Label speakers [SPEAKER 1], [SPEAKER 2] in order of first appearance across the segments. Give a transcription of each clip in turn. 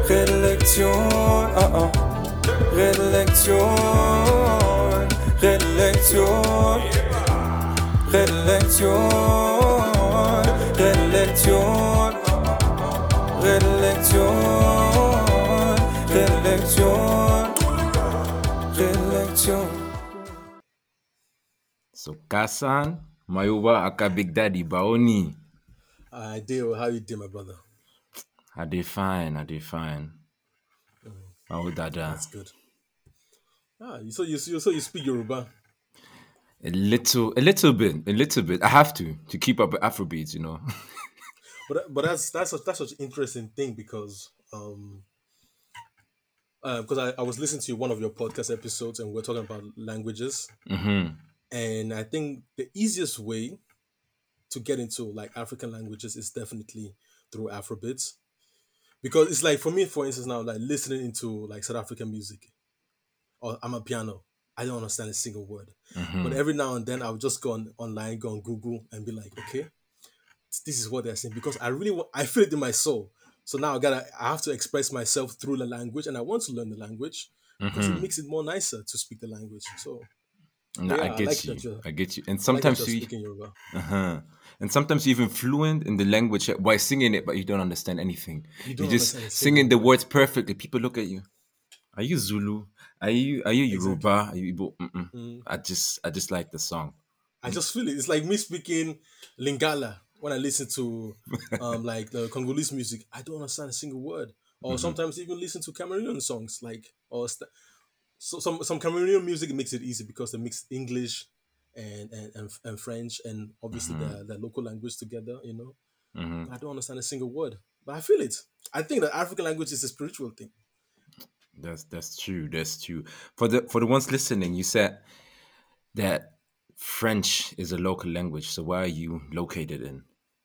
[SPEAKER 1] Redlektion, Redlektion, Redlektion, Redlektion, Redlektion, Redlektion, Redlektion, Redlektion.
[SPEAKER 2] So Kasan, Mayuba aka Big Daddy Baoni.
[SPEAKER 3] I do. How you doing, my brother?
[SPEAKER 2] I did fine. Mau dada.
[SPEAKER 3] That's good. So you speak Yoruba.
[SPEAKER 2] A little bit. I have to keep up with Afrobeats, you know.
[SPEAKER 3] But that's such an interesting thing because I was listening to one of your podcast episodes and we're talking about languages, and I think the easiest way to get into like African languages is definitely through Afrobeats, because it's like, for me, for instance, now, like listening into like South African music or I'm a piano, I don't understand a single word, but every now and then I'll just go online, go on Google, and be like, okay, this is what they're saying, because I feel it in my soul. So now I have to express myself through the language, and I want to learn the language because it makes it more nicer to speak the language. So
[SPEAKER 2] No, I
[SPEAKER 3] yeah,
[SPEAKER 2] get you. I get you. And
[SPEAKER 3] I like that
[SPEAKER 2] sometimes
[SPEAKER 3] you're
[SPEAKER 2] you,
[SPEAKER 3] speaking Yoruba.
[SPEAKER 2] and sometimes you're even fluent in the language while singing it, but you don't understand anything.
[SPEAKER 3] You
[SPEAKER 2] You're
[SPEAKER 3] don't
[SPEAKER 2] just
[SPEAKER 3] understand a single
[SPEAKER 2] singing the
[SPEAKER 3] word.
[SPEAKER 2] words perfectly. People look at you. Are you Zulu? Are you
[SPEAKER 3] Exactly.
[SPEAKER 2] Yoruba? Are you Igbo?
[SPEAKER 3] Mm.
[SPEAKER 2] I just like the song.
[SPEAKER 3] I just feel it. It's like me speaking Lingala when I listen to like the Congolese music. I don't understand a single word. Or sometimes even listen to Cameroonian songs, like so some Cameroonian music makes it easy because they mix English and French and obviously their local language together, you know. But I don't understand a single word. But I feel it. I think that African language is a spiritual thing.
[SPEAKER 2] That's true. That's true. For the ones listening, you said that French is a local language. So where are you located in?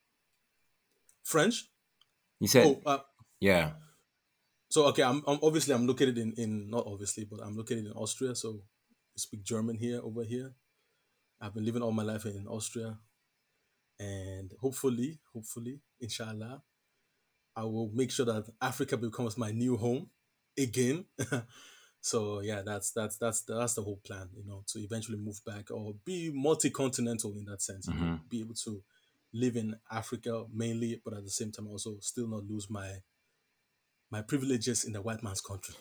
[SPEAKER 3] French?
[SPEAKER 2] You said,
[SPEAKER 3] Oh,
[SPEAKER 2] yeah.
[SPEAKER 3] so okay, I'm obviously I'm located in not obviously, but I'm located in Austria. So we speak German here over here. I've been living all my life in Austria, and hopefully, inshallah, I will make sure that Africa becomes my new home again. So yeah, that's the whole plan, you know, to eventually move back or be multi-continental in that sense, you know, be able to live in Africa mainly, but at the same time also still not lose my privileges in the white man's country.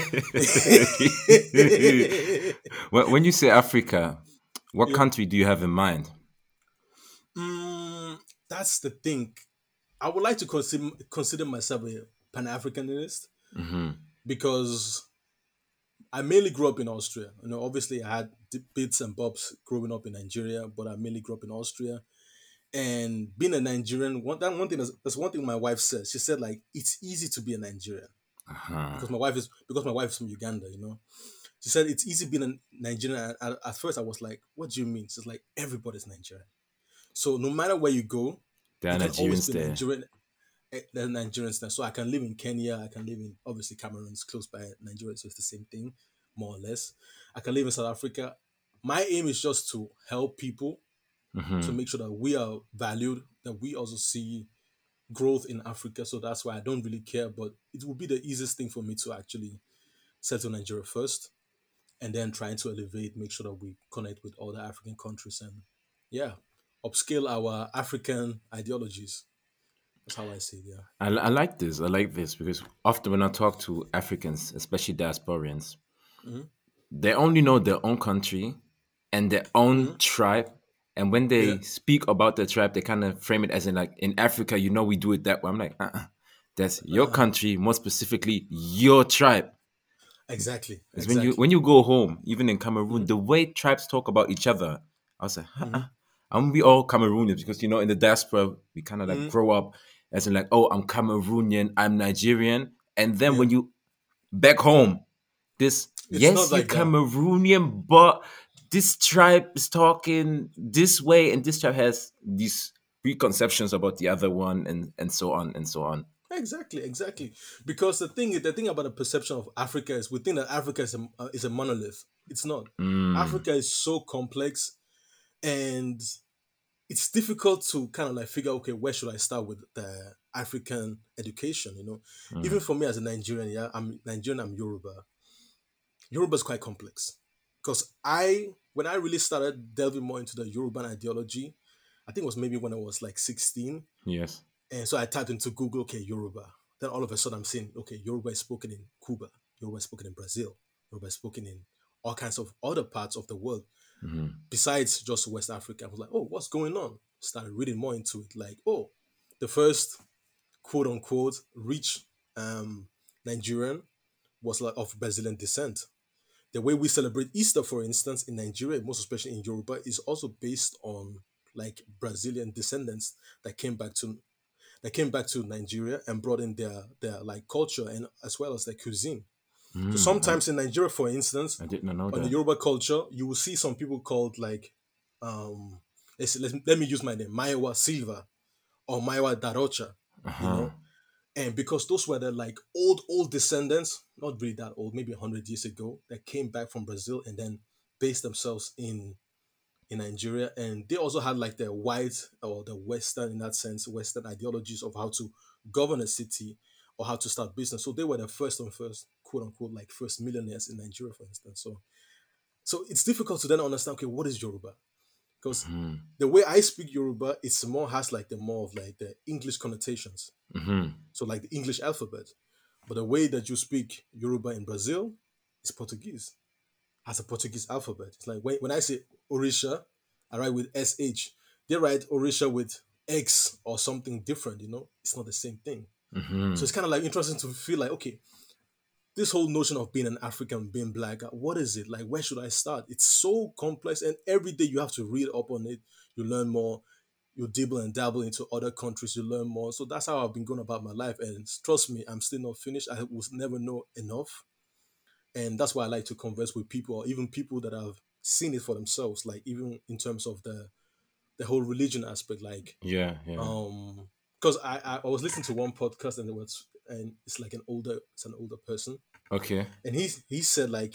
[SPEAKER 2] When you say Africa, what
[SPEAKER 3] Yeah.
[SPEAKER 2] country do you have in mind?
[SPEAKER 3] Mm, that's the thing. I would like to consider myself a Pan Africanist because I mainly grew up in Austria. You know, obviously I had bits and bobs growing up in Nigeria, but I mainly grew up in Austria. And being a Nigerian, one thing that's one thing my wife says. She said like it's easy to be a Nigerian
[SPEAKER 2] Uh-huh.
[SPEAKER 3] because my wife is from Uganda. You know, she said it's easy being a Nigerian. At first, I was like, "What do you mean?" She's like, "Everybody's Nigerian." So no matter where you go,
[SPEAKER 2] There
[SPEAKER 3] you
[SPEAKER 2] are
[SPEAKER 3] can always
[SPEAKER 2] Nigerians
[SPEAKER 3] be
[SPEAKER 2] there.
[SPEAKER 3] Nigerian. The Nigerians there. So I can live in Kenya. I can live in obviously Cameroon's close by Nigeria, so it's the same thing, more or less. I can live in South Africa. My aim is just to help people to make sure that we are valued, that we also see growth in Africa. So that's why I don't really care. But it will be the easiest thing for me to actually settle Nigeria first, and then trying to elevate, make sure that we connect with other African countries, and yeah, upscale our African ideologies. That's how I see it. Yeah.
[SPEAKER 2] I like this. I like this because often when I talk to Africans, especially diasporians,
[SPEAKER 3] Hmm.
[SPEAKER 2] they only know their own country and their own
[SPEAKER 3] Hmm.
[SPEAKER 2] tribe. And when
[SPEAKER 3] Yeah.
[SPEAKER 2] they speak about their tribe, they kind of frame it as in like in Africa, we do it that way. I'm like, that's your country, more specifically your tribe.
[SPEAKER 3] Exactly.
[SPEAKER 2] Because when you
[SPEAKER 3] Exactly.
[SPEAKER 2] when you go home, even in
[SPEAKER 3] Hmm.
[SPEAKER 2] Cameroon, the way tribes talk about each other, I was like,
[SPEAKER 3] Hmm.
[SPEAKER 2] I'm we all Cameroonians because in the diaspora we kind of like
[SPEAKER 3] Hmm.
[SPEAKER 2] grow up as in like, oh, I'm Cameroonian, I'm Nigerian, and then
[SPEAKER 3] Yeah.
[SPEAKER 2] when you back home, this
[SPEAKER 3] It's not
[SPEAKER 2] yes, you're
[SPEAKER 3] like that.
[SPEAKER 2] Cameroonian, but this tribe is talking this way, and this tribe has these preconceptions about the other one, and so on and so on.
[SPEAKER 3] Exactly, exactly. Because the thing about the perception of Africa is we think that Africa is a monolith. It's not.
[SPEAKER 2] Mm,
[SPEAKER 3] Africa is so complex, and it's difficult to kind of like figure, okay, where should I start with African education.
[SPEAKER 2] Mm.
[SPEAKER 3] Even for me as a Nigerian, yeah, I'm Nigerian, I'm Yoruba. Yoruba is quite complex because when I really started delving more into the Yoruban ideology, I think it was maybe when I was like 16.
[SPEAKER 2] Yes.
[SPEAKER 3] And so I typed into Google, okay, Yoruba. Then all of a sudden I'm seeing, okay, Yoruba is spoken in Cuba, Yoruba is spoken in Brazil, Yoruba is spoken in all kinds of other parts of the world
[SPEAKER 2] Mm-hmm.
[SPEAKER 3] besides just West Africa. I was like, oh, what's going on? Started reading more into it. Like, oh, the first quote unquote rich um, Nigerian was like of Brazilian descent. The way we celebrate Easter, for instance, in Nigeria, most especially in Yoruba, is also based on like Brazilian descendants that came back to Nigeria and brought in their like culture and as well as their cuisine. So
[SPEAKER 2] Mm.
[SPEAKER 3] sometimes in Nigeria, for instance,
[SPEAKER 2] I didn't know
[SPEAKER 3] on the
[SPEAKER 2] that.
[SPEAKER 3] Yoruba culture, you will see some people called like let me use my name, Maiwa Silva or Maiwa Darocha, you
[SPEAKER 2] Uh-huh.
[SPEAKER 3] know, and because those were the like old descendants, not really that old, maybe 100 years ago, that came back from Brazil and then based themselves in Nigeria, and they also had like the white or the Western, in that sense, Western ideologies of how to govern a city or how to start business. So they were the first, quote unquote, like first millionaires in Nigeria, for instance. So it's difficult to then understand, okay, what is Yoruba? Because
[SPEAKER 2] Mm-hmm.
[SPEAKER 3] the way I speak Yoruba, it's more has like the more of like the English connotations.
[SPEAKER 2] Mm-hmm.
[SPEAKER 3] So like the English alphabet. But the way that you speak Yoruba in Brazil is Portuguese, has a Portuguese alphabet. It's like when I say Orisha, I write with SH. They write Orisha with X or something different. It's not the same thing. So
[SPEAKER 2] Mm-hmm.
[SPEAKER 3] it's kind of like interesting to feel like, okay, this whole notion of being an African, being black, what is it? Like, where should I start? It's so complex, and every day you have to read up on it. You learn more. You dibble and dabble into other countries. You learn more. So that's how I've been going about my life. And trust me, I'm still not finished. I will never know enough, and that's why I like to converse with people, or even people that have seen it for themselves. Like even in terms of the whole religion aspect, like
[SPEAKER 2] Yeah, yeah.
[SPEAKER 3] because I was listening to one podcast and it's like it's an older person,
[SPEAKER 2] Okay.
[SPEAKER 3] and he said like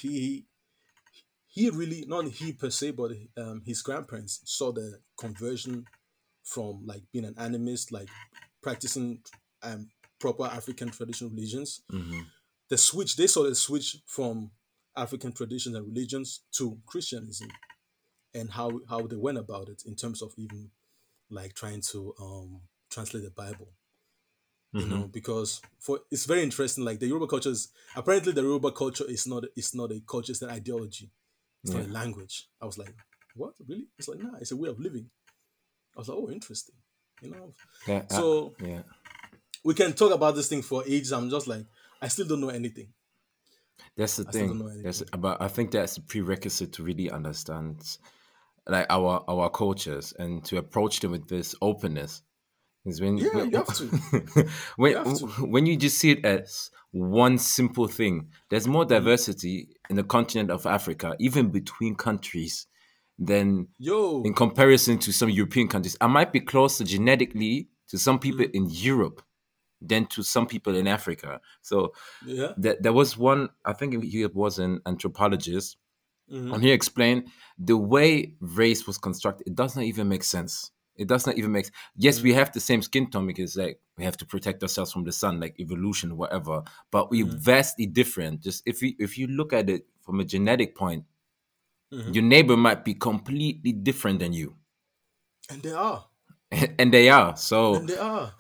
[SPEAKER 3] he really, not he per se, but his grandparents saw the conversion from like being an animist, like practicing proper African traditional religions.
[SPEAKER 2] Mm-hmm.
[SPEAKER 3] They saw the switch from African traditions and religions to Christianism, and how they went about it in terms of even like trying to translate the Bible.
[SPEAKER 2] Mm-hmm.
[SPEAKER 3] Because for it's very interesting. Like the Yoruba culture is apparently the Yoruba culture is not a culture, it's an ideology. It's not
[SPEAKER 2] Yeah.
[SPEAKER 3] a language. I was like, what really? It's like, nah, it's a way of living. I was like, oh, interesting. You know.
[SPEAKER 2] That,
[SPEAKER 3] So
[SPEAKER 2] yeah.
[SPEAKER 3] we can talk about this thing for ages. I'm just like, I still don't know anything.
[SPEAKER 2] That's the
[SPEAKER 3] I still don't
[SPEAKER 2] thing.
[SPEAKER 3] know
[SPEAKER 2] That's
[SPEAKER 3] anything.
[SPEAKER 2] but I think that's a prerequisite to really understand like our cultures and to approach them with this openness. Is
[SPEAKER 3] Yeah, you have to.
[SPEAKER 2] when
[SPEAKER 3] You have to.
[SPEAKER 2] when you just see it as one simple thing. There's more
[SPEAKER 3] Mhm.
[SPEAKER 2] diversity in the continent of Africa, even between countries, than in
[SPEAKER 3] Yo.
[SPEAKER 2] comparison to some European countries. I might be closer genetically to some people
[SPEAKER 3] Mhm.
[SPEAKER 2] in Europe than to some people in Africa. So
[SPEAKER 3] Yeah.
[SPEAKER 2] there was one, I think he was an anthropologist,
[SPEAKER 3] Hmm.
[SPEAKER 2] and he explained the way race was constructed. It does not even make sense. It does not even make. Yes, we
[SPEAKER 3] Hmm.
[SPEAKER 2] have the same skin tone because like we have to protect ourselves from the sun, like evolution, whatever. But we're
[SPEAKER 3] Hmm.
[SPEAKER 2] vastly different. Just if you look at it from a genetic point,
[SPEAKER 3] Hmm.
[SPEAKER 2] your neighbor might be completely different than you,
[SPEAKER 3] And they are.
[SPEAKER 2] and they are. So,
[SPEAKER 3] And they are.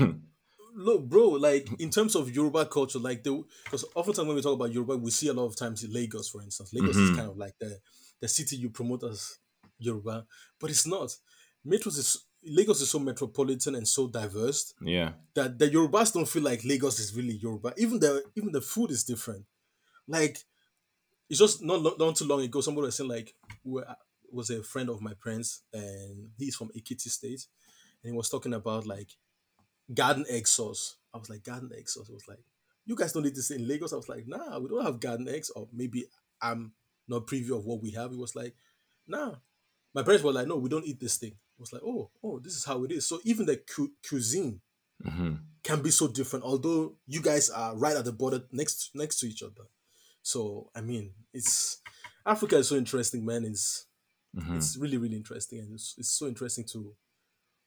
[SPEAKER 3] Look, bro, like in terms of Yoruba culture, like because oftentimes when we talk about Yoruba, we see a lot of times in Lagos, for instance. Lagos is kind
[SPEAKER 2] hmm
[SPEAKER 3] of like the city you promote as Yoruba, but it's not. Lagos is so metropolitan and so diverse
[SPEAKER 2] yeah,
[SPEAKER 3] that the Yorubas don't feel like Lagos is really Yoruba. Even the food is different. Like it's just not too long ago, somebody was saying like was a friend of my parents, and he's from Ekiti State, and he was talking about like garden egg sauce. I was like, garden egg sauce. I was like, you guys don't eat this in Lagos. I was like, nah, we don't have garden eggs, or maybe I'm not preview of what we have. It was like, nah. My parents were like, no, we don't eat this thing. I was like, oh, this is how it is. So even the cuisine
[SPEAKER 2] hmm
[SPEAKER 3] can be so different, although you guys are right at the border next to each other. So I mean, it's Africa is so interesting, man. It's
[SPEAKER 2] hmm
[SPEAKER 3] really really interesting, and it's so interesting to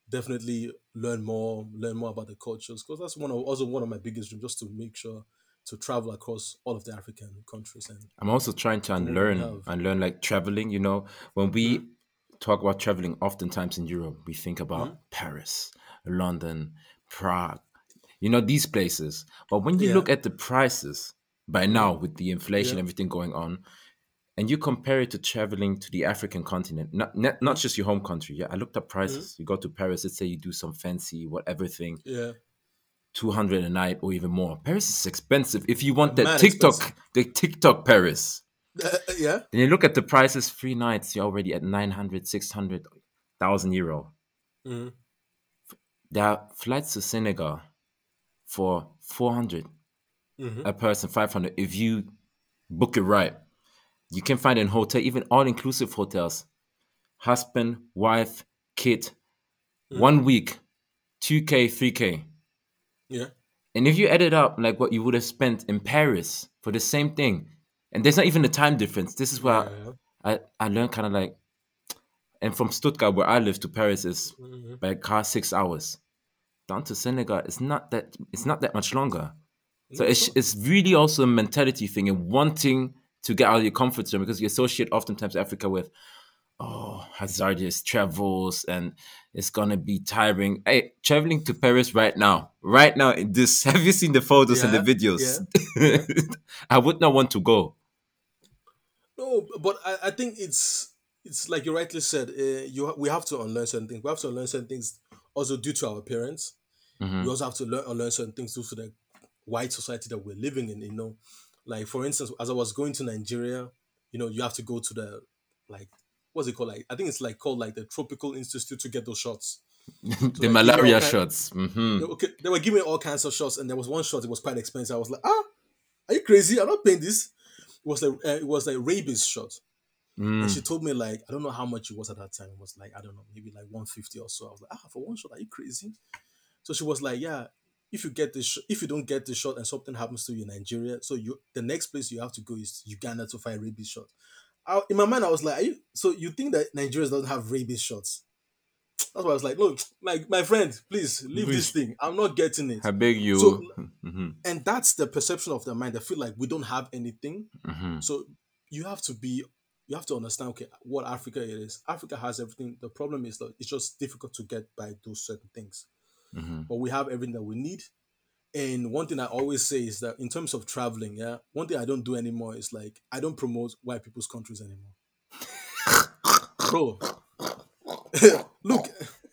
[SPEAKER 3] definitely learn more about the cultures, because that's also one of my biggest dreams, just to make sure to travel across all of the African countries and
[SPEAKER 2] I'm also trying to
[SPEAKER 3] promote what we
[SPEAKER 2] unlearn,
[SPEAKER 3] have.
[SPEAKER 2] unlearn like traveling. You know, when
[SPEAKER 3] Hmm.
[SPEAKER 2] we talk about traveling, oftentimes in Europe, we think
[SPEAKER 3] Hmm.
[SPEAKER 2] about Paris, London, Prague, you know, these places. But when you
[SPEAKER 3] Yeah.
[SPEAKER 2] look at the prices by
[SPEAKER 3] Hmm.
[SPEAKER 2] now with the inflation,
[SPEAKER 3] Yeah.
[SPEAKER 2] everything going on, and you compare it to traveling to the African continent, not
[SPEAKER 3] Hmm.
[SPEAKER 2] just your home country. Yeah, I looked up
[SPEAKER 3] Hmm.
[SPEAKER 2] prices. You go to Paris, let's say you do some fancy whatever thing,
[SPEAKER 3] Yeah.
[SPEAKER 2] 200 a night or even more. Paris is expensive. If you want that
[SPEAKER 3] Mad expensive.
[SPEAKER 2] TikTok, the TikTok Paris,
[SPEAKER 3] Yeah.
[SPEAKER 2] then you look at the prices, 3 nights, you're already at 900, 600,000 euro.
[SPEAKER 3] Hmm.
[SPEAKER 2] There are flights to Senegal for 400
[SPEAKER 3] Hmm.
[SPEAKER 2] a person, 500. If you book it right, you can find in hotel, even all inclusive hotels, husband, wife, kid,
[SPEAKER 3] Hmm.
[SPEAKER 2] 1 week, 2K, 3K.
[SPEAKER 3] Yeah.
[SPEAKER 2] And if you add it up, like what you would have spent in Paris for the same thing, and there's not even a time difference. This is where
[SPEAKER 3] Yeah.
[SPEAKER 2] I learned kind of like, and from Stuttgart, where I live, to Paris is
[SPEAKER 3] Hmm.
[SPEAKER 2] by car 6 hours. Down to Senegal, it's not that much longer. So
[SPEAKER 3] No, it's not.
[SPEAKER 2] it's really also a mentality thing and wanting to get out of your comfort zone, because you associate oftentimes Africa with, oh, hazardous travels and it's gonna be tiring. Hey, traveling to Paris right now in this, have you seen the photos and the
[SPEAKER 3] Yeah.
[SPEAKER 2] videos?
[SPEAKER 3] Yeah. Yeah.
[SPEAKER 2] I would not want to go.
[SPEAKER 3] No, but I think it's like you rightly said. We have to unlearn certain things. We have to unlearn certain things also due to our parents. We
[SPEAKER 2] Hmm.
[SPEAKER 3] also have to unlearn certain things due to the white society that we're living in. Like for instance, as I was going to Nigeria, you have to go to the, like, what's it called? Like, I think it's like called like the Tropical Institute to get those shots. So
[SPEAKER 2] The
[SPEAKER 3] they give me all
[SPEAKER 2] malaria
[SPEAKER 3] kind.
[SPEAKER 2] shots. Hmm.
[SPEAKER 3] They were giving me all kinds of shots, and there was one shot. It was quite expensive. I was like, are you crazy? I'm not paying this. It was like rabies shot. And she
[SPEAKER 2] Mm.
[SPEAKER 3] told me, like, I don't know how much it was at that time. It was like, I don't know, maybe like 150 or so. I was like, for one shot, are you crazy? So she was like, yeah, if you don't get the shot and something happens to you in Nigeria, so the next place you have to go is Uganda to find rabies shot. In my mind, I was like, so you think that Nigeria doesn't have rabies shots? That's why I was like, look, like, my friend, please leave this
[SPEAKER 2] Please,
[SPEAKER 3] thing. I'm not getting it.
[SPEAKER 2] I beg
[SPEAKER 3] So,
[SPEAKER 2] you. Hmm.
[SPEAKER 3] and that's the perception of their mind. They feel like we don't have anything.
[SPEAKER 2] Hmm.
[SPEAKER 3] So you have to be, you have to understand, okay, what Africa it is. Africa has everything. The problem is that it's just difficult to get by those certain things.
[SPEAKER 2] Hmm.
[SPEAKER 3] But we have everything that we need. And one thing I always say is that in terms of traveling, yeah, one thing I don't do anymore is, like, I don't promote white people's countries anymore. Bro, look,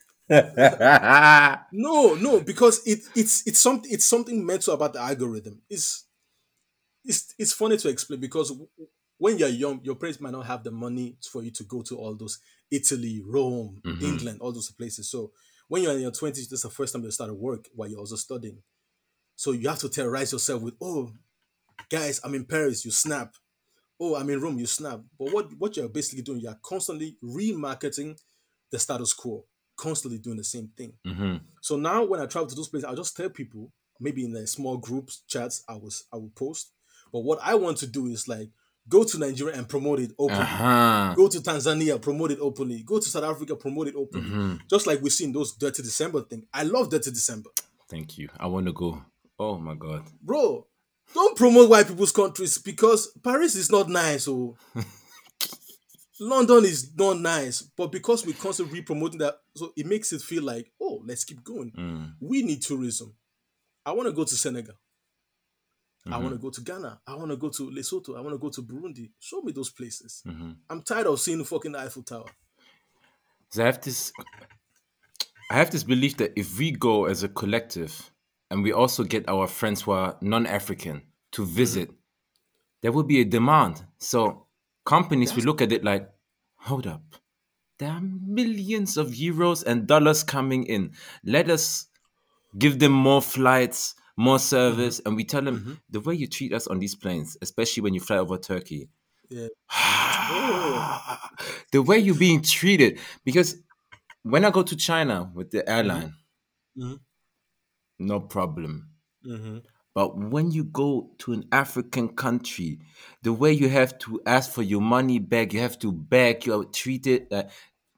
[SPEAKER 3] no, no, because it's something mental about the algorithm. It's funny to explain, because when you're young, your parents might not have the money for you to go to all those Italy, Rome,
[SPEAKER 2] Hmm.
[SPEAKER 3] England, all those places. So when you're in your 20s, this is the first time you start work while you're also studying. So you have to terrorize yourself with, oh, guys, I'm in Paris, you snap. Oh, I'm in Rome, you snap. But what you're basically doing, you're constantly remarketing the status quo, constantly doing the same thing.
[SPEAKER 2] Hmm.
[SPEAKER 3] So now when I travel to those places, I'll just tell people, maybe in the small groups, chats, I will post. But what I want to do is, like, go to Nigeria and promote it openly.
[SPEAKER 2] Uh-huh.
[SPEAKER 3] Go to Tanzania, promote it openly. Go to South Africa, promote it openly.
[SPEAKER 2] Hmm.
[SPEAKER 3] Just like we see in those Dirty December thing. I love Dirty December.
[SPEAKER 2] Thank you. I want to go. Oh my God.
[SPEAKER 3] Bro, don't promote white people's countries, because Paris is not nice. Oh, London is not nice, but because we constantly re-promoting that, so it makes it feel like, oh, let's keep going.
[SPEAKER 2] Mm.
[SPEAKER 3] We need tourism. I want to go to Senegal. I want
[SPEAKER 2] Hmm.
[SPEAKER 3] to go to Ghana. I want to go to Lesotho. I want to go to Burundi. Show me those places.
[SPEAKER 2] Hmm.
[SPEAKER 3] I'm tired of seeing the fucking Eiffel Tower.
[SPEAKER 2] So I have this belief that if we go as a collective and we also get our friends who are non-African to
[SPEAKER 3] Mhm.
[SPEAKER 2] visit, there will be a demand. So companies will
[SPEAKER 3] That's
[SPEAKER 2] look at it like, hold up, there are millions of euros and dollars coming in. Let us give them more flights, more
[SPEAKER 3] hmm
[SPEAKER 2] service, and we tell them
[SPEAKER 3] hmm
[SPEAKER 2] the way you treat us on these planes, especially when you fly over Turkey,
[SPEAKER 3] yeah. Oh.
[SPEAKER 2] the way you're being treated. Because when I go to China with the
[SPEAKER 3] hmm
[SPEAKER 2] airline,
[SPEAKER 3] hmm
[SPEAKER 2] no problem.
[SPEAKER 3] hmm
[SPEAKER 2] But when you go to an African country, the way you have to ask for your money back, you have to beg, you are treated.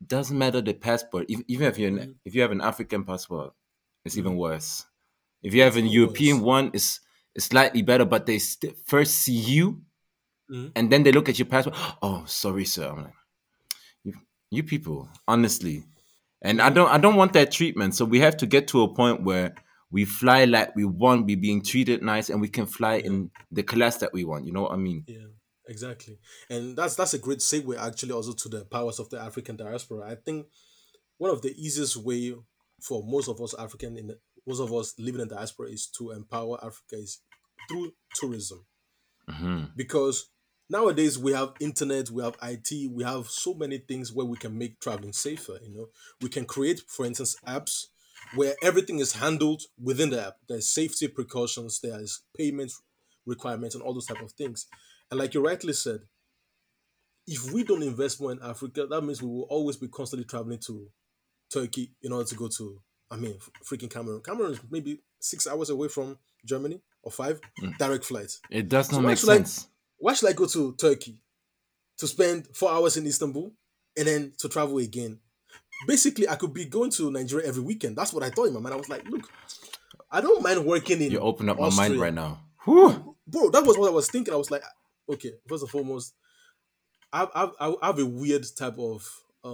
[SPEAKER 2] doesn't matter the passport. Even if
[SPEAKER 3] Mhm.
[SPEAKER 2] if you have an African passport, it's even
[SPEAKER 3] Mhm.
[SPEAKER 2] worse. If you have
[SPEAKER 3] It's
[SPEAKER 2] an
[SPEAKER 3] even
[SPEAKER 2] European
[SPEAKER 3] worse.
[SPEAKER 2] one, it's slightly better, but they first see you
[SPEAKER 3] Mhm.
[SPEAKER 2] and then they look at your passport. Oh, sorry, sir. I'm like, you, you people, honestly. And
[SPEAKER 3] Mhm.
[SPEAKER 2] I don't want that treatment. So we have to get to a point where we fly like we want, we being treated nice, and we can fly
[SPEAKER 3] Yeah.
[SPEAKER 2] in the class that we want. You know what I mean?
[SPEAKER 3] Yeah. Exactly. And that's a great segue actually also to the powers of the African diaspora. I think one of the easiest way for most of us living in diaspora is to empower Africa is through tourism,
[SPEAKER 2] Hmm.
[SPEAKER 3] because nowadays we have internet, we have IT, we have so many things where we can make traveling safer. We can create, for instance, apps where everything is handled within the app. There's safety precautions, there's payment requirements, and all those type of things. And like you rightly said, if we don't invest more in Africa, that means we will always be constantly traveling to Turkey in order to go to, I mean, freaking Cameroon. Cameroon is maybe 6 hours away from Germany, or five direct flights.
[SPEAKER 2] It does
[SPEAKER 3] So
[SPEAKER 2] not make sense.
[SPEAKER 3] why should I go to Turkey to spend 4 hours in Istanbul and then to travel again? Basically, I could be going to Nigeria every weekend. That's what I thought in my mind. I was like, look, I don't mind working
[SPEAKER 2] You
[SPEAKER 3] in
[SPEAKER 2] open up my mind
[SPEAKER 3] Austria.
[SPEAKER 2] right now. Whew.
[SPEAKER 3] Bro, that was what I was thinking. I was like, okay, first and foremost, I have a weird type of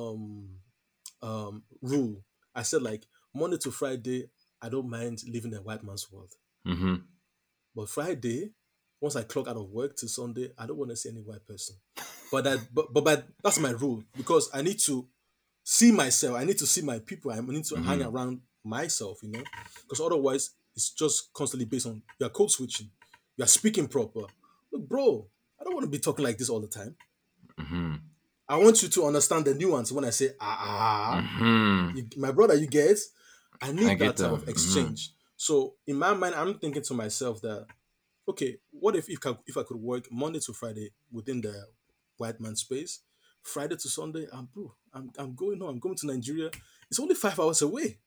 [SPEAKER 3] rule. I said, like, Monday to Friday, I don't mind living a white man's world.
[SPEAKER 2] Hmm.
[SPEAKER 3] But Friday, once I clock out of work to Sunday, I don't want to see any white person. But that's my rule, because I need to see myself. I need to see my people. I need to hang
[SPEAKER 2] Hmm.
[SPEAKER 3] around myself, because otherwise it's just constantly based on you're code switching, you're speaking proper. Look, bro, I don't want to be talking like this all the time.
[SPEAKER 2] Hmm.
[SPEAKER 3] I want you to understand the nuance when I say
[SPEAKER 2] Hmm.
[SPEAKER 3] my brother, you get. I
[SPEAKER 2] I
[SPEAKER 3] need
[SPEAKER 2] get
[SPEAKER 3] that type
[SPEAKER 2] them.
[SPEAKER 3] of
[SPEAKER 2] Hmm.
[SPEAKER 3] exchange. So in my mind, I'm thinking to myself that, okay, what if I could work Monday to Friday within the white man space, Friday to Sunday, bro, I'm going home. I'm going to Nigeria. It's only 5 hours away.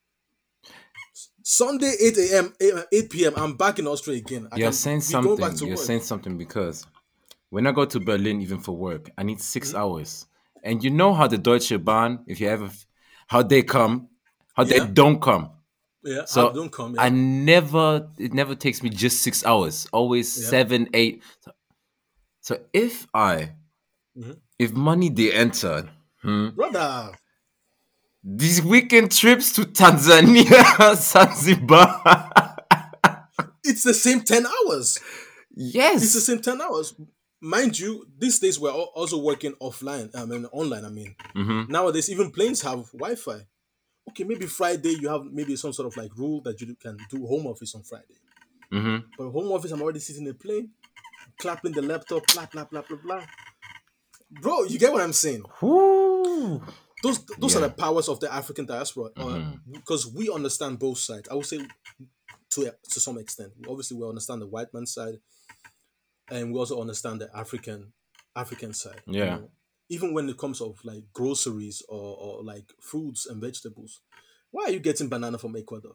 [SPEAKER 3] Sunday 8 a.m. 8 p.m. I'm back in Austria again. I
[SPEAKER 2] You're
[SPEAKER 3] can
[SPEAKER 2] saying
[SPEAKER 3] be going back
[SPEAKER 2] something.
[SPEAKER 3] to
[SPEAKER 2] You're
[SPEAKER 3] work.
[SPEAKER 2] saying something because when I go to Berlin, even for work, I need 6 hours. And you know how the Deutsche Bahn, if you ever, how they come, how they
[SPEAKER 3] Yeah,
[SPEAKER 2] don't come.
[SPEAKER 3] yeah. Have
[SPEAKER 2] So
[SPEAKER 3] don't come.
[SPEAKER 2] I
[SPEAKER 3] Yeah,
[SPEAKER 2] never, it never takes me just 6 hours. Always
[SPEAKER 3] yeah.
[SPEAKER 2] 7, 8. So
[SPEAKER 3] Hmm.
[SPEAKER 2] if money they enter,
[SPEAKER 3] Brother,
[SPEAKER 2] these weekend trips to Tanzania, Zanzibar,
[SPEAKER 3] it's the same 10 hours. It's the
[SPEAKER 2] yes.
[SPEAKER 3] same 10 hours. Mind you, these days we're also working offline. I mean, online. I mean,
[SPEAKER 2] Mm-hmm.
[SPEAKER 3] nowadays even planes have Wi-Fi. Okay, maybe Friday you have maybe some sort of like rule that you can do home office on Friday.
[SPEAKER 2] Mm-hmm.
[SPEAKER 3] But home office, I'm already sitting in a plane, clapping the laptop, blah blah blah blah blah. Bro, you get what I'm saying?
[SPEAKER 2] Whoo.
[SPEAKER 3] Those are the
[SPEAKER 2] Yeah.
[SPEAKER 3] powers of the African diaspora,
[SPEAKER 2] Mm-hmm.
[SPEAKER 3] because we understand both sides. I would say to some extent. Obviously, we understand the white man side, and we also understand the African side.
[SPEAKER 2] Yeah.
[SPEAKER 3] Even when it comes of like groceries or like fruits and vegetables. Why are you getting banana from Ecuador?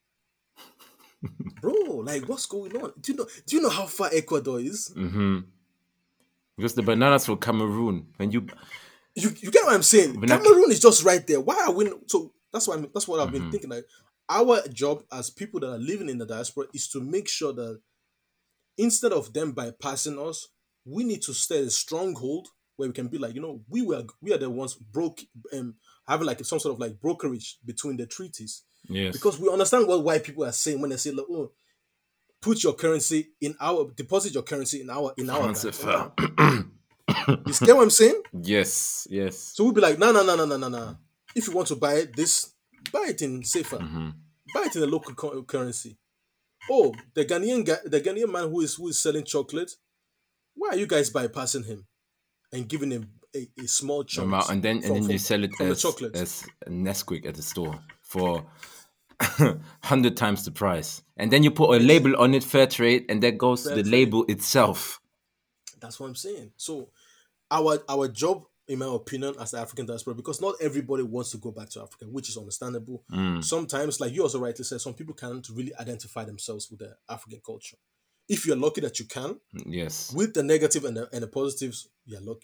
[SPEAKER 3] Bro, like what's going on? Do you know how far Ecuador is?
[SPEAKER 2] Mm-hmm. Because the bananas from Cameroon,
[SPEAKER 3] You get what I'm saying?
[SPEAKER 2] when I,
[SPEAKER 3] Cameroon is just right there. Why are we so that's what I've been
[SPEAKER 2] mm-hmm.
[SPEAKER 3] thinking. Like our job as people that are living in the diaspora is to make sure that instead of them bypassing us, we need to stay a stronghold where we can be like, we are the ones broke having like some sort of like brokerage between the treaties.
[SPEAKER 2] Yes.
[SPEAKER 3] Because we understand what white people are saying when they say like, oh, put your currency in our deposit your currency in our
[SPEAKER 2] France
[SPEAKER 3] bank. I'm like,
[SPEAKER 2] FR.
[SPEAKER 3] you get what I'm saying?
[SPEAKER 2] Yes. Yes.
[SPEAKER 3] So we'll be like, no, no, no, no, no, no, no. If you want to buy this, buy it in safer.
[SPEAKER 2] Mm-hmm.
[SPEAKER 3] Buy it in a local currency. Oh, the Ghanaian guy, the Ghanaian man who is selling chocolate. Why are you guys bypassing him and giving him a small chunks
[SPEAKER 2] And
[SPEAKER 3] from
[SPEAKER 2] then you
[SPEAKER 3] from
[SPEAKER 2] sell it
[SPEAKER 3] from the chocolate?
[SPEAKER 2] as a Nesquik at the store for 100 times the price, and then you put a
[SPEAKER 3] Ex-
[SPEAKER 2] label on it, fair trade, and that goes to
[SPEAKER 3] Fair
[SPEAKER 2] the
[SPEAKER 3] trade.
[SPEAKER 2] label itself.
[SPEAKER 3] That's what I'm saying. So our job, in my opinion, as the African diaspora, because not everybody wants to go back to Africa, which is understandable.
[SPEAKER 2] Mm,
[SPEAKER 3] Sometimes, like you also rightly said, some people can't really identify themselves with the African culture. If you're lucky that you can,
[SPEAKER 2] yes.
[SPEAKER 3] with the negative and the positives, you're lucky.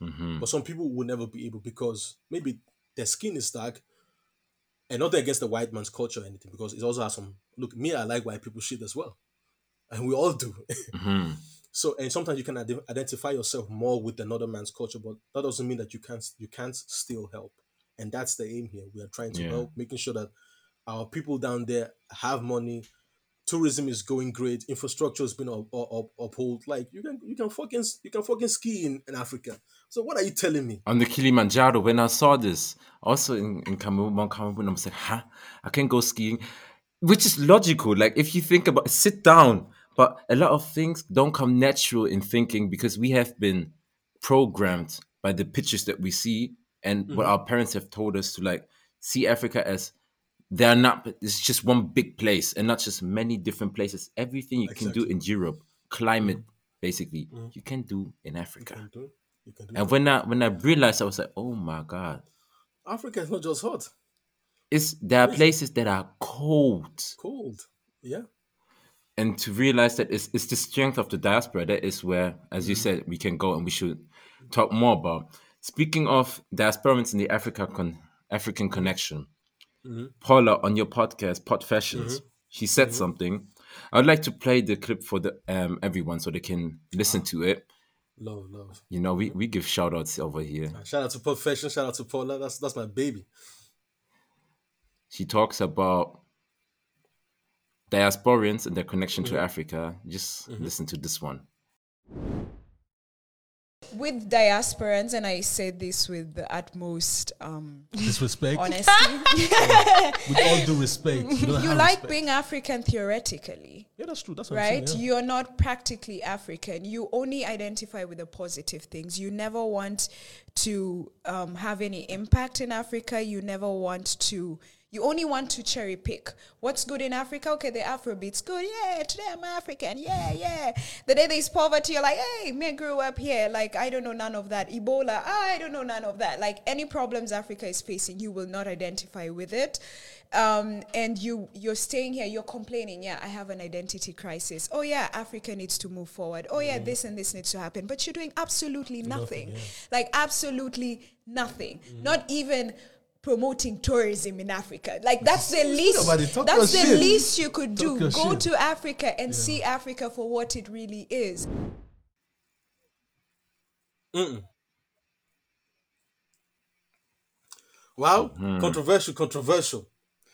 [SPEAKER 3] But some people will never be able because maybe their skin is dark, and not against the white man's culture or anything, because it also has some. Look, me, I like white people shit as well, and we all do. So, and sometimes you can identify yourself more with another man's culture, but that doesn't mean that you can't still help. And that's the aim here. We are trying to
[SPEAKER 2] Yeah.
[SPEAKER 3] help, making sure that our people down there have money. Tourism is going great. Infrastructure has been upheld. Like you can fucking ski in Africa. So what are you telling me?
[SPEAKER 2] On the Kilimanjaro, when I saw this, also in Cameroon, I was like, huh? I can go skiing, which is logical. Like, if you think about sit down, but a lot of things don't come natural in thinking because we have been programmed by the pictures that we see and what our parents have told us to like see Africa as they're not, it's just one big place and not just many different places. Everything you can do
[SPEAKER 3] Exactly.
[SPEAKER 2] in Europe, climate, basically, you can do in Africa.
[SPEAKER 3] You can do
[SPEAKER 2] And
[SPEAKER 3] that.
[SPEAKER 2] when I realized, I was like, oh my God.
[SPEAKER 3] Africa is not just hot,
[SPEAKER 2] There are
[SPEAKER 3] it's
[SPEAKER 2] places that are cold.
[SPEAKER 3] cold. Yeah.
[SPEAKER 2] And to realize that it's the strength of the diaspora, that is where, as you said, we can go and we should talk more about. Speaking of diasporans in the African connection, Paula, on your podcast, Pod Fashions, she said something. I would like to play the clip for the everyone so they can listen to it.
[SPEAKER 3] Love.
[SPEAKER 2] You know, we give shout outs over here.
[SPEAKER 3] Shout out to Profession, shout out to Paula. That's my baby.
[SPEAKER 2] She talks about diasporans and their connection to Africa. Just listen to this one.
[SPEAKER 4] With diasporans, and I say this with the utmost
[SPEAKER 5] Disrespect.
[SPEAKER 4] honesty,
[SPEAKER 5] With all due respect.
[SPEAKER 4] you like being African theoretically,
[SPEAKER 5] Yeah, that's true. That's what
[SPEAKER 4] right?
[SPEAKER 5] I'm saying. Yeah.
[SPEAKER 4] You're not practically African. You only identify with the positive things. You never want to have any impact in Africa. You only want to cherry pick what's good in Africa. Okay, the Afrobeat's good. Yeah, today I'm African. Yeah. The day there's poverty, you're like, hey, me grew up here. Like, I don't know none of that. Ebola, I don't know none of that. Like, any problems Africa is facing, you will not identify with it. And you're staying here, you're complaining, yeah, I have an identity crisis. Oh yeah, Africa needs to move forward. Oh yeah, this and this needs to happen. But you're doing absolutely nothing. Like, absolutely nothing. Not even promoting tourism in Africa. Like, that's the least that's the least you could do. Go to Africa and see Africa for what it really is.
[SPEAKER 3] Wow, controversial.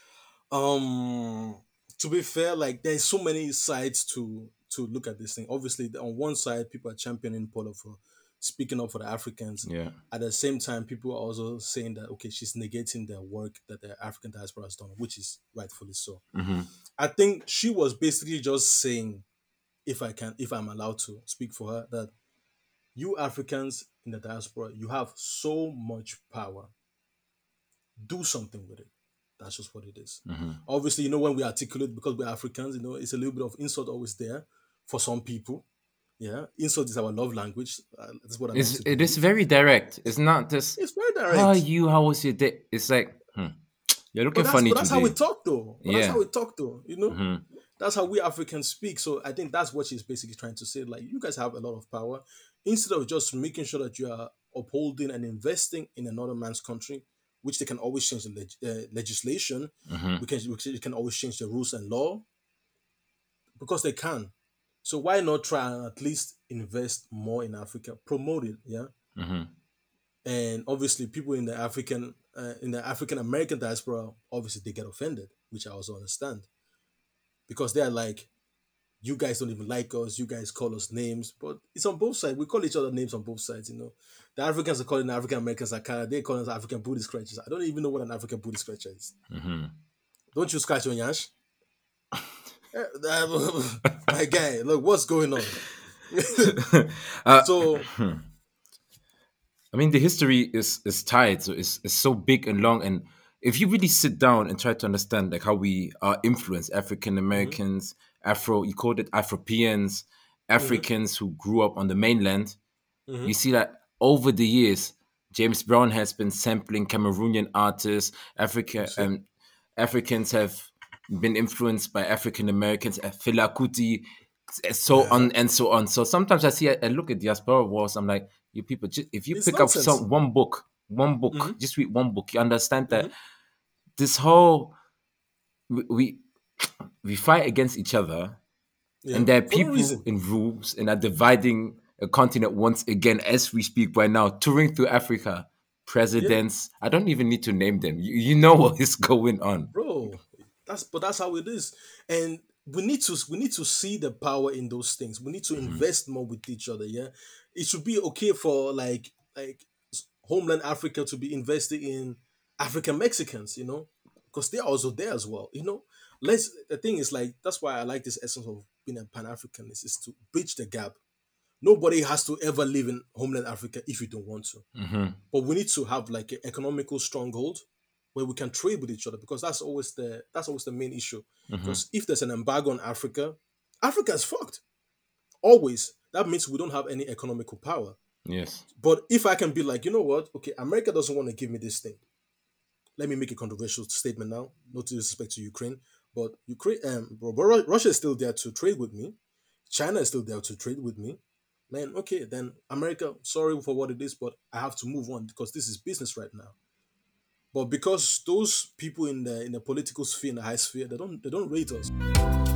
[SPEAKER 3] To be fair, like there's so many sides to look at this thing. Obviously, on one side, people are championing Paula for speaking up for the Africans.
[SPEAKER 2] Yeah.
[SPEAKER 3] At the same time, people are also saying that okay, she's negating the work that the African diaspora has done, which is rightfully so. I think she was basically just saying, if I'm allowed to speak for her, that you Africans in the diaspora, you have so much power. Do something with it. That's just what it is. Obviously, when we articulate, because we're Africans, it's a little bit of insult always there for some people. Yeah, insult is our love language. That's what I mean.
[SPEAKER 2] It is very direct. It's not just,
[SPEAKER 3] It's very direct.
[SPEAKER 2] how are you? How was your day? It's like, you're looking funny
[SPEAKER 3] But that's
[SPEAKER 2] today.
[SPEAKER 3] how we talk, though.
[SPEAKER 2] Yeah.
[SPEAKER 3] That's how we talk, though. That's how we Africans speak. So I think that's what she's basically trying to say. Like, you guys have a lot of power. Instead of just making sure that you are upholding and investing in another man's country, which they can always change the legislation. We can always change the rules and law because they can. So why not try and at least invest more in Africa, promote it, yeah? And obviously, people in the African American diaspora, obviously they get offended, which I also understand, because they're like, you guys don't even like us. You guys call us names, but it's on both sides. We call each other names on both sides. The Africans are calling the African Americans Akara. They call us African booty scratchers. I don't even know what an African booty scratcher is. Don't you scratch your yash? My guy, look, what's going on? So,
[SPEAKER 2] I mean, the history is tied, so it's so big and long. And if you really sit down and try to understand like how we are influenced, African Americans, you called it Afropeans, Africans who grew up on the mainland, you see that over the years, James Brown has been sampling Cameroonian artists. Africans have been influenced by African Americans, Fela Kuti, so on and so on. So sometimes I look at diaspora wars, I'm like, you people, just, if you
[SPEAKER 3] It's
[SPEAKER 2] pick up
[SPEAKER 3] nonsense.
[SPEAKER 2] one book, just read one book, you understand that
[SPEAKER 3] Mhm.
[SPEAKER 2] this whole we we fight against each other,
[SPEAKER 3] Yeah,
[SPEAKER 2] and there are
[SPEAKER 3] for no
[SPEAKER 2] people
[SPEAKER 3] reason.
[SPEAKER 2] in rooms and are dividing a continent once again as we speak right now, touring through Africa.
[SPEAKER 3] Yeah,
[SPEAKER 2] Presidents, I don't even need to name them. You know what is going on.
[SPEAKER 3] bro. That's how it is, and we need to see the power in those things. We need to invest more with each other. Yeah, it should be okay for homeland Africa to be invested in African Mexicans. Because they're also there as well. Let's the thing is like that's why I like this essence of being a Pan Africanist is to bridge the gap. Nobody has to ever live in homeland Africa if you don't want to. But we need to have like an economical stronghold where we can trade with each other because that's always the main issue. Because if there's an embargo on Africa, Africa is fucked. Always. That means we don't have any economical power.
[SPEAKER 2] Yes.
[SPEAKER 3] But if I can be like, you know what? Okay, America doesn't want to give me this thing. Let me make a controversial statement now. No disrespect to Ukraine, but Russia is still there to trade with me. China is still there to trade with me. Man, okay, then America, sorry for what it is, but I have to move on because this is business right now. But because those people in the political sphere, in the high sphere, they don't rate us.